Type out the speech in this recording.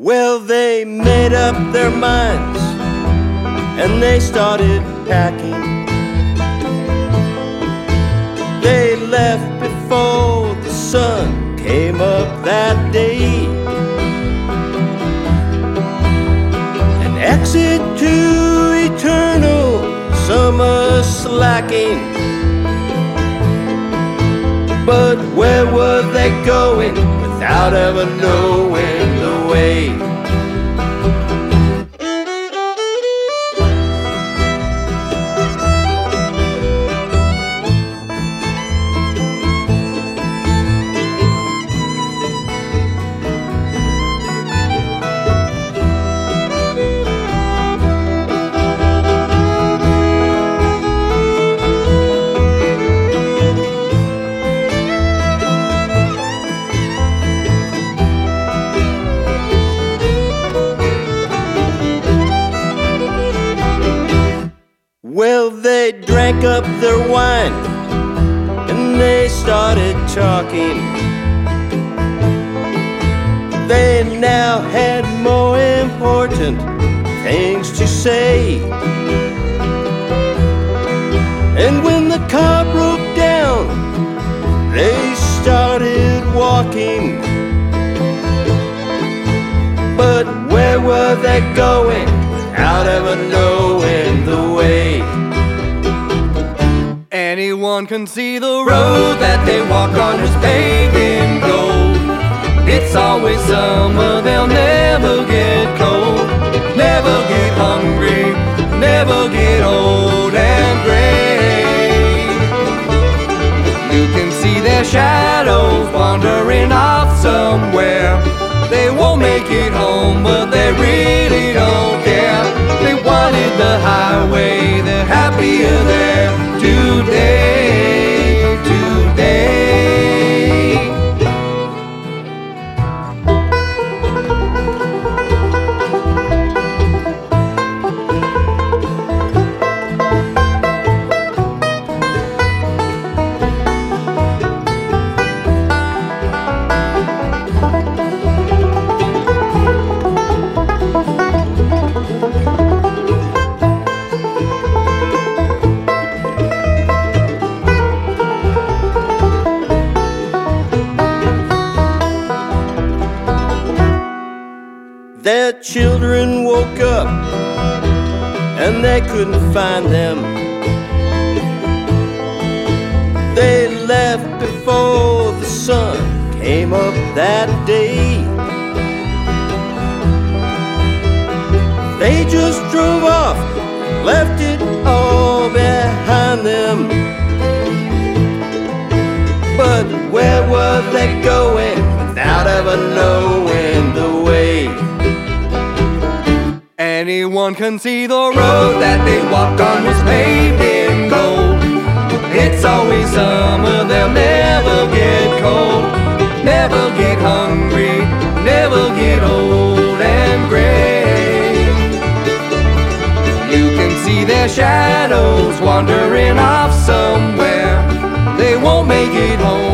Well, they made up their minds and they started packing. They left before the sun came up that day. An exit to eternal summer slacking. But where were they going without ever knowing the way? Well, they drank up their wine and they started talking. They now had more important things to say. And when the car broke down, they started walking. But where were they going without ever knowing the way? Anyone can see the road that they walk on is paved in gold. It's always summer, they'll never get cold, never get hungry, never get old and gray. You can see their shadows wandering off somewhere. They won't make it home, but they really don't care. They wanted the highway, they're happier there today, today. Their children woke up and they couldn't find them. They left before the sun came up that day. They just drove off, left it all behind them. But where were they going without ever knowing the way? Anyone can see the road that they walk on was paved in gold. It's always summer, they'll never get cold, never get hungry, never get old and gray. You can see their shadows wandering off somewhere. They won't make it home,